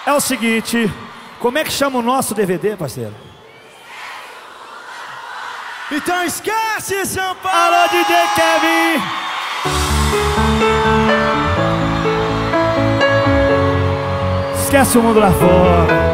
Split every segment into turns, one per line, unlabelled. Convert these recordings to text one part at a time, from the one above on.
É o seguinte, como é que chama o nosso DVD, parceiro?
Então esquece, São Paulo!
Alô, DJ Kevin! Esquece o mundo lá fora.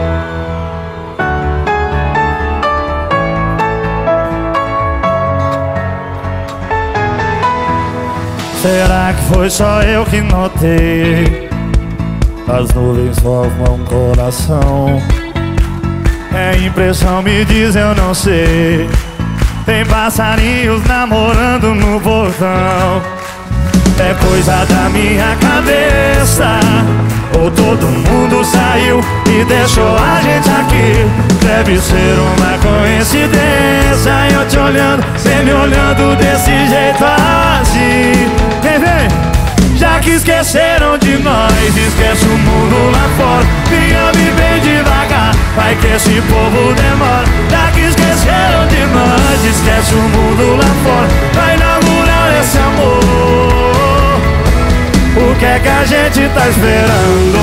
Será que foi só eu que notei? As nuvens formam um coração. É impressão, me diz, eu não sei. Tem passarinhos namorando no portão. É coisa da minha cabeça, ou todo mundo saiu e deixou a gente aqui? Deve ser uma coincidência, eu te olhando, cê me olhando desse jeito assim. Vem, já que esqueceram de nós, esquece o mundo lá fora. Me ame bem devagar, vai que esse povo demora. Já que esqueceram de nós, esquece o mundo lá fora. Vai inaugurar esse amor. O que é que a gente tá esperando?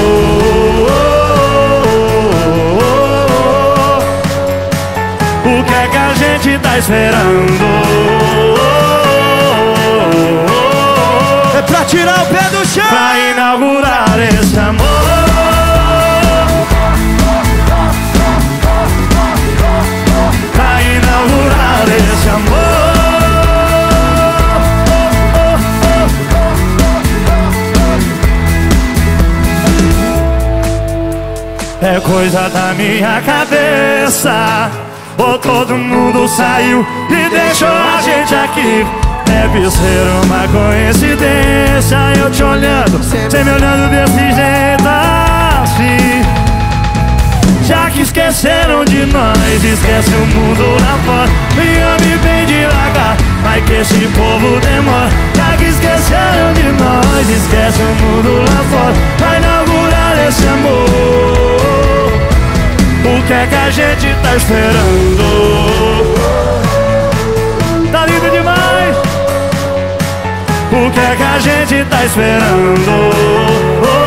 O que é que a gente tá esperando?
É pra tirar o pé do chão!
Pra inaugurar esse amor. Pra inaugurar esse amor. É coisa da minha cabeça, ou todo mundo saiu e deixou a gente aqui? Deve ser uma coincidência, eu te olhando, cê me olhando desse jeito assim. Já que esqueceram de nós, esquece o mundo lá fora. Me ame bem devagar, vai que esse povo demora. Já que esqueceram de nós, esquece o mundo lá fora. Vai inaugurar esse amor. O que é que a gente tá esperando? Tá lindo demais. O que é que a gente tá esperando?